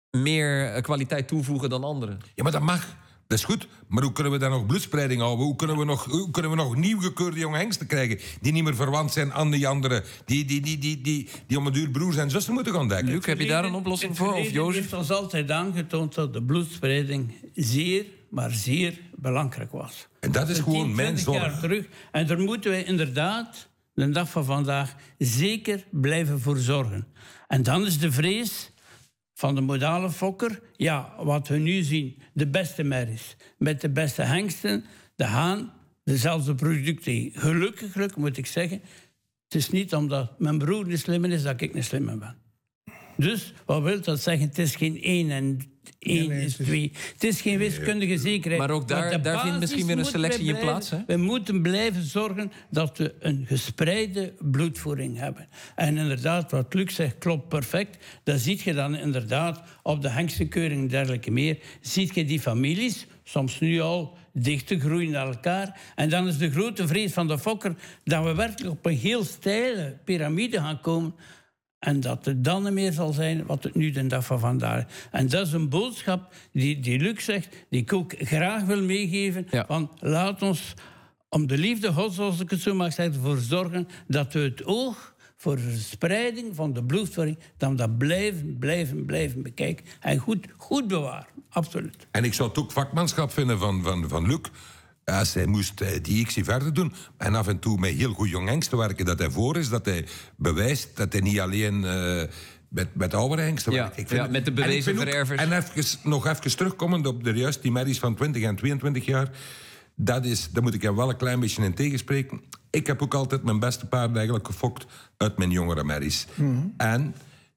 meer eh, kwaliteit toevoegen dan anderen... Ja, maar dat mag. Dat is goed. Maar hoe kunnen we dan nog bloedspreiding houden? Hoe kunnen we nog, hoe kunnen we nog nieuw gekeurde jonge hengsten krijgen? Die niet meer verwant zijn aan die anderen. Die, die, die, die, die, die om een duur broers en zussen moeten gaan dekken. Luc, heb je daar een oplossing voor? Of Het Jozef? heeft ons altijd aangetoond dat de bloedspreiding zeer, maar zeer belangrijk was. En dat is gewoon tien, mijn twintig jaar zorg. terug. En daar moeten wij inderdaad, de dag van vandaag, zeker blijven voor zorgen. En dan is de vrees van de modale fokker, ja, wat we nu zien, de beste merries. Met de beste hengsten, de haan, dezelfde producten. Gelukkig, gelukkig moet ik zeggen, het is niet omdat mijn broer een slimme is, dat ik een slimme ben. Dus, wat wil dat zeggen? Het is geen één en één nee, is het is- twee. Het is geen wiskundige zekerheid. Maar ook daar- de daar vindt basis misschien weer een moeten selectie we in blijven- plaats, hè? We moeten blijven zorgen dat we een gespreide bloedvoering hebben. En inderdaad, wat Luc zegt, klopt perfect. Dat zie je dan inderdaad op de hengstenkeuring en dergelijke meer. Zie je die families, soms nu al, dicht te groeien naar elkaar. En dan is de grote vrees van de fokker dat we werkelijk op een heel steile piramide gaan komen. En dat het dan niet meer zal zijn wat het nu de dag van vandaag is. En dat is een boodschap die, die Luc zegt, die ik ook graag wil meegeven. Ja. Van laat ons om de liefde Gods, zoals ik het zo mag zeggen, ervoor zorgen dat we het oog voor de verspreiding van de bloedvoering, dat we dat blijven, blijven, blijven bekijken. En goed, goed bewaren, absoluut. En ik zou het ook vakmanschap vinden van, van, van Luc. Als hij moest eh, die X verder doen en af en toe met heel goed jong hengsten werken, dat hij voor is, dat hij bewijst dat hij niet alleen uh, met, met oude hengsten Ja, werkt. Ik ja, met de bewezen en ik vind ook- verervers. En even, nog even terugkomend op de juist die merries van twintig en tweeëntwintig jaar. Dat is, daar moet ik hem wel een klein beetje in tegenspreken. Ik heb ook altijd mijn beste paarden eigenlijk gefokt uit mijn jongere merries. Mm-hmm. En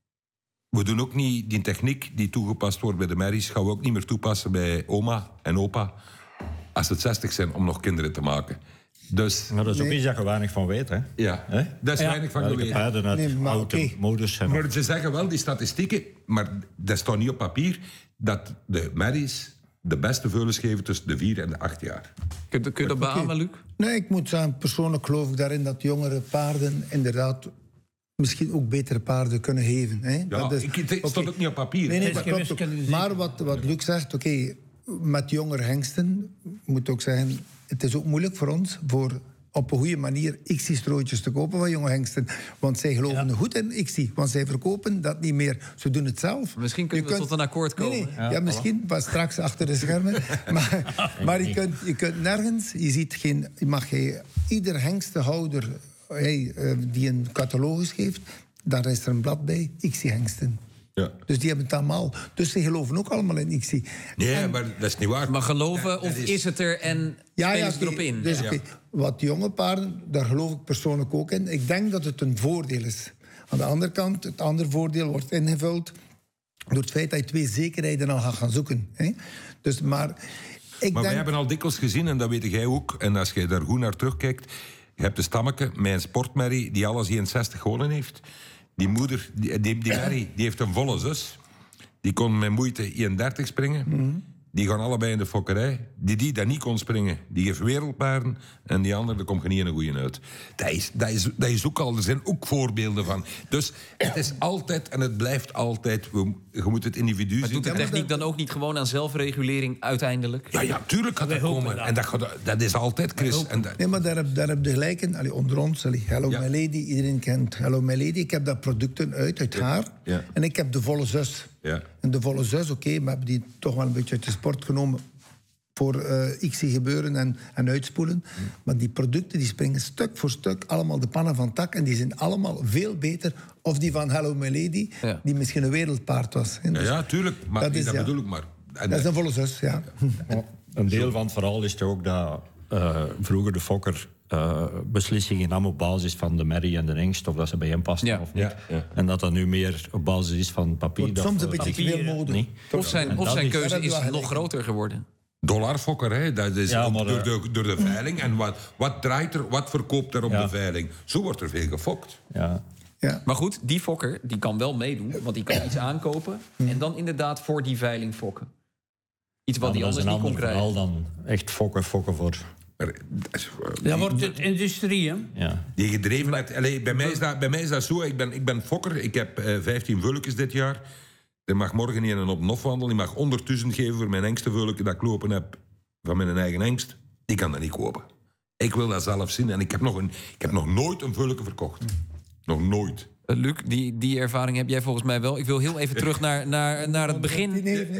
we doen ook niet die techniek die toegepast wordt bij de merries, gaan we ook niet meer toepassen bij oma en opa als het zestig zijn om nog kinderen te maken. Dus Maar dat is ook iets dat je weinig van weet, hè? ja, Hè? dat is Ja. weinig van Welke geweten. paarden uit Nee, maar oude oké. modus zijn. Maar ze zeggen wel, die statistieken, maar dat staat niet op papier, dat de merries de beste veulens geven tussen de vier en de acht jaar. Kun je, kun je dat beamen, Luc? Nee, ik moet zeggen, persoonlijk geloof ik daarin dat jongere paarden inderdaad misschien ook betere paarden kunnen geven. Hè? Ja, Dat is- ik, het oké. staat ook niet op papier. Nee, nee, Het is dat klopt ook. wiskundige Maar wat, wat Luc zegt, oké, met jongere hengsten, moet ook zeggen, het is ook moeilijk voor ons voor op een goede manier X I-strootjes te kopen van jonge hengsten. Want zij geloven goed in X I, want zij verkopen dat niet meer. Ze doen het zelf. Misschien kunnen Je we tot een akkoord komen. Nee, nee, ja, misschien pas straks achter de schermen. maar maar je, kunt, je kunt nergens, je ziet geen, je mag je, ieder hengstenhouder hey, eh, die een catalogus geeft, daar is er een blad bij, X I-hengsten. Ja. Dus die hebben het allemaal. Dus ze geloven ook allemaal in X I. Nee, En- maar dat is niet waar. Maar geloven, Ja, of dat is... is- het er en Ja, spelen ja, ze oké. erop in? Dus, Ja. oké, wat jonge paarden, daar geloof ik persoonlijk ook in. Ik denk dat het een voordeel is. Aan de andere kant, het andere voordeel wordt ingevuld door het feit dat je twee zekerheden al gaat gaan zoeken. Hè? Dus, maar ik Maar wij denk... hebben al dikwijls gezien, en dat weet jij ook, en als je daar goed naar terugkijkt, je hebt de stammeke met een sportmerrie die alles eenenzestig gewonnen heeft. Die moeder, die, die, die merrie, die heeft een volle zus. Die kon met moeite eenendertig springen. Mhm. Die gaan allebei in de fokkerij. Die die dat niet kon springen, die heeft wereldpaarden. En die andere, daar komt geen ene goeie uit. Dat is, dat, is, dat is ook al, er zijn ook voorbeelden van. Dus het is altijd en het blijft altijd, we, je moet het individu Maar zien. doet de techniek dan ook niet gewoon aan zelfregulering uiteindelijk? Ja, ja, tuurlijk gaat dat hopen komen. dat. En dat, gaat- dat is altijd, Chris. En dat, Nee, maar daar heb, daar heb je gelijk in. Allee, onder ons, allee, Hello Ja. My Lady, iedereen kent Hello My Lady. Ik heb daar producten uit, uit haar. Ja. En ik heb de volle zus. Ja. En de volle zus, oké, we hebben die toch wel een beetje uit de sport genomen. voor uh, X gebeuren en, en uitspoelen. Mm. Maar die producten die springen stuk voor stuk allemaal de pannen van tak. En die zijn allemaal veel beter. Of die van Hello My Lady, ja. die misschien een wereldpaard was. Dus ja, ja, tuurlijk. Maar dat, is, dat ja. bedoel ik maar. En dat is een volle zus, ja. ja. Een deel van het verhaal is toch ook dat uh, vroeger de fokker uh, beslissingen nam op basis van de merrie en de hengst, of dat ze bij hem pasten ja. of niet. Ja, ja. En dat dat nu meer op basis is van papier. Wordt soms een beetje veel mode. Of zijn, of zijn keuze is, is nog groter geworden. Dollarfokker, hè? Dat is ja, maar, door, de, door de veiling. En wat, wat draait er, wat verkoopt er op ja. de veiling? Zo wordt er veel gefokt. Ja. Ja. Maar goed, die fokker die kan wel meedoen, want die kan iets aankopen en dan inderdaad voor die veiling fokken. Iets wat ja, die anders niet kon krijgen. Dat is een ander verhaal dan echt fokken, fokken voor... Dat wordt het industrie, hè? Ja. Die gedreven werd... Allee, bij, mij is dat, bij mij is dat zo, ik ben, ik ben fokker, ik heb uh, vijftien vulkjes dit jaar. Er mag morgen niet een op een wandelen. Die mag ondertussen geven voor mijn engste vulken dat ik lopen heb van mijn eigen engst. Die kan dat niet kopen. Ik wil dat zelf zien en ik heb nog, een, ik heb nog nooit een vulken verkocht. Nog nooit. Uh, Luc, die, die ervaring heb jij volgens mij wel. Ik wil heel even terug naar, naar, naar het begin.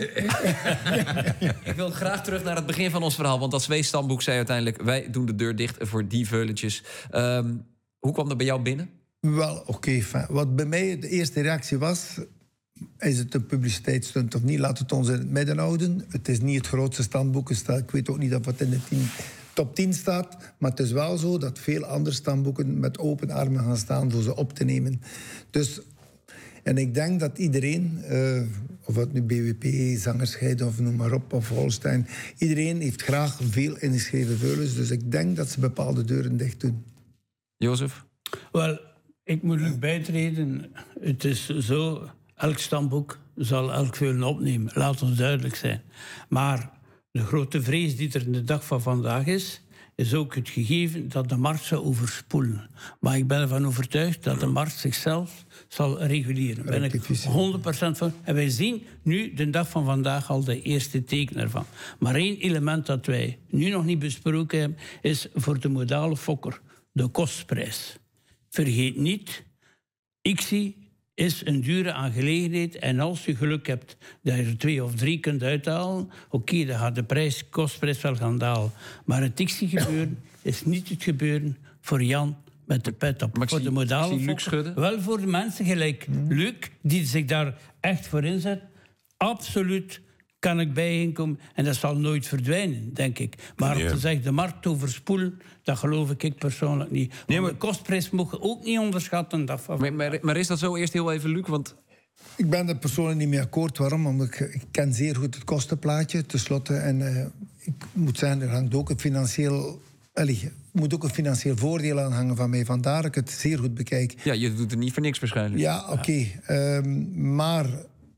Ik wil graag terug naar het begin van ons verhaal. Want dat Zwees-stamboek zei uiteindelijk... wij doen de deur dicht voor die veuletjes. Um, hoe kwam dat bij jou binnen? Wel, oké. Okay, wat bij mij de eerste reactie was... is het een publiciteitsstunt of niet? Laat het ons in het midden houden. Het is niet het grootste stamboek. Ik weet ook niet of het in de tien, top tien staat. Maar het is wel zo dat veel andere stamboeken... met open armen gaan staan voor ze op te nemen. Dus, en ik denk dat iedereen... Uh, of het nu B W P, Zangerscheid of noem maar op, of Holstein... iedereen heeft graag veel ingeschreven veulens. Dus ik denk dat ze bepaalde deuren dicht doen. Jozef? Wel, ik moet Luc bijtreden. Het is zo... Elk stamboek zal elk veulen opnemen, laat ons duidelijk zijn. Maar de grote vrees die er in de dag van vandaag is... is ook het gegeven dat de markt zou overspoelen. Maar ik ben ervan overtuigd dat de markt zichzelf zal reguleren. Daar ben ik honderd procent van. En wij zien nu de dag van vandaag al de eerste teken ervan. Maar één element dat wij nu nog niet besproken hebben... is voor de modale fokker de kostprijs. Vergeet niet, ik zie... is een dure aangelegenheid. En als je geluk hebt dat je er twee of drie kunt uithalen... oké, okay, dan gaat de prijs, kostprijs wel gaan dalen. Maar het X-gebeuren is niet het gebeuren voor Jan met de pet op. Maar voor zie, de modale Luc schudden. Wel voor de mensen gelijk mm. Luc, die zich daar echt voor inzet. Absoluut kan ik bijeenkomen. En dat zal nooit verdwijnen, denk ik. Maar nee. Te zeggen de markt overspoelen... dat geloof ik persoonlijk niet. Nee, maar de kostprijs mogen ook niet onderschatten. Dat van... maar, maar, maar is dat zo? Eerst heel even, Luc, want... Ik ben er persoonlijk niet mee akkoord. Waarom? Omdat ik, ik ken zeer goed het kostenplaatje, tenslotte. En uh, ik moet zeggen, er hangt ook een financieel... Allee, moet ook een financieel voordeel aan hangen van mij. Vandaar dat ik het zeer goed bekijk. Ja, je doet het niet voor niks waarschijnlijk. Ja, oké. Okay. Ja. Um, maar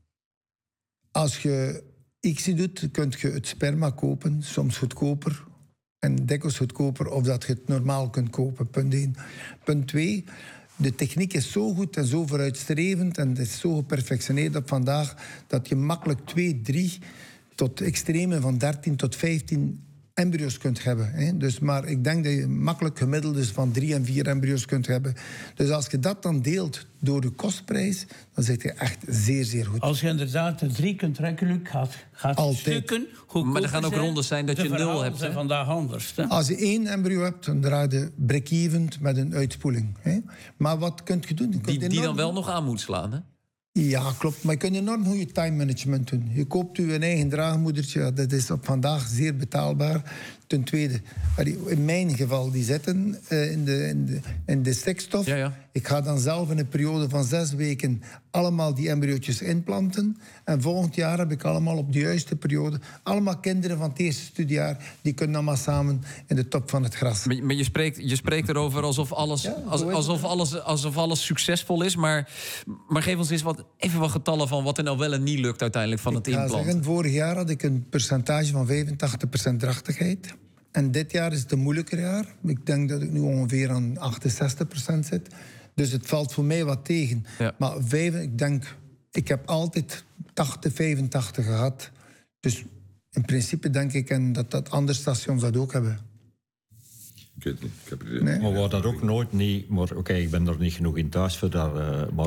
als je X doet, kun je het sperma kopen, soms goedkoper... en dikwijls goedkoper, of dat je het normaal kunt kopen, punt één. Punt twee, de techniek is zo goed en zo vooruitstrevend... en het is zo geperfectioneerd op vandaag... dat je makkelijk twee, drie tot extreme van dertien tot vijftien embryo's kunt hebben. Hè. Dus, maar ik denk dat je makkelijk gemiddeldes van drie en vier embryo's kunt hebben. Dus als je dat dan deelt door de kostprijs... dan zit je echt zeer, zeer goed. Als je inderdaad de drie kunt trekken, Luc, gaat, gaat Altijd. stukken goedkoper. Maar er gaan ook rondes zijn dat je nul hebt. Zijn vandaag anders. Hè? Als je één embryo hebt, dan draai je break-even met een uitspoeling. Hè. Maar wat kun je doen? Je kunt die, die dan wel nog aan moet slaan, hè? Ja, klopt. Maar je kunt enorm goede time management doen. Je koopt je eigen draagmoedertje. Dat is op vandaag zeer betaalbaar. Ten tweede, in mijn geval, die zitten uh, in, de, in, de, in de stikstof. Ja, ja. Ik ga dan zelf in een periode van zes weken allemaal die embryootjes inplanten. En volgend jaar heb ik allemaal op de juiste periode... allemaal kinderen van het eerste studiejaar... die kunnen allemaal samen in de top van het gras. Maar, maar je, spreekt, je spreekt erover alsof alles, ja, als, alsof, alles, alsof alles succesvol is. Maar, maar geef ons eens wat, even wat getallen van wat er nou wel en niet lukt uiteindelijk van ik het implant. Zeggen, vorig jaar had ik een percentage van vijfentachtig procent drachtigheid. En dit jaar is het een moeilijker jaar. Ik denk dat ik nu ongeveer aan achtenzestig procent zit. Dus het valt voor mij wat tegen. Ja. Maar vijf, ik denk, ik heb altijd tachtig, vijfentachtig gehad. Dus in principe denk ik en dat, dat andere stations dat ook hebben. Ik weet niet. Ik heb het nee. Maar waar dat ook nooit niet... Maar oké, okay, ik ben er niet genoeg in thuis voor dat... Uh, maar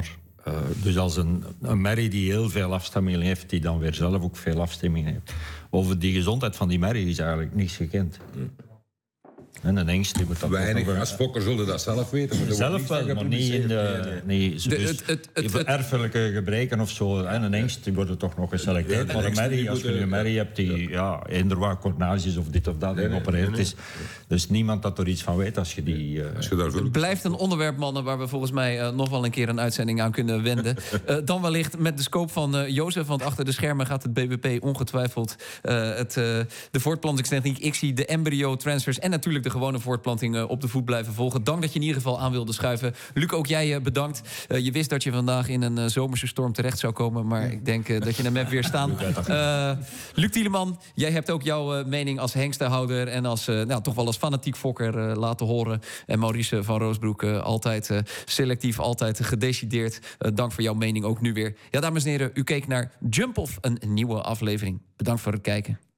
Uh, dus als een, een merrie die heel veel afstemmingen heeft, die dan weer zelf ook veel afstemmingen heeft. Over die gezondheid van die merrie is eigenlijk niets gekend. Mm. En een hengst die wordt dat weinig. Over... Als fokker zullen dat zelf weten. Maar zelf wel, maar niet in de... Nee, de dus het, het, het, het, erfelijke gebreken of zo. En een hengst die wordt toch nog geselecteerd. Ja, maar een merrie, als je een merrie hebt die ja, eender wat cornages of dit of dat nee, geopereerd nee, nee. is. Dus niemand dat er iets van weet als je die... Uh... Als je daar het blijft een onderwerp, mannen, waar we volgens mij uh, nog wel een keer een uitzending aan kunnen wenden. uh, dan wellicht met de scope van uh, Jozef, want achter de schermen gaat het B B P ongetwijfeld uh, het, uh, de voortplantingstechniek I C S I, de embryo transfers en natuurlijk de gewone voortplanting uh, op de voet blijven volgen. Dank dat je in ieder geval aan wilde schuiven. Luc, ook jij uh, bedankt. Uh, je wist dat je vandaag in een uh, zomerse storm terecht zou komen, maar ik denk uh, dat je hem hebt weerstaan. Uh, Luc Tieleman, jij hebt ook jouw uh, mening als hengstenhouder en als uh, nou, toch wel als fanatiek fokker uh, laten horen. En Maurice van Roosbroek, uh, altijd uh, selectief, altijd gedecideerd. Uh, dank voor jouw mening ook nu weer. Ja, dames en heren, u keek naar Jump Off, een nieuwe aflevering. Bedankt voor het kijken.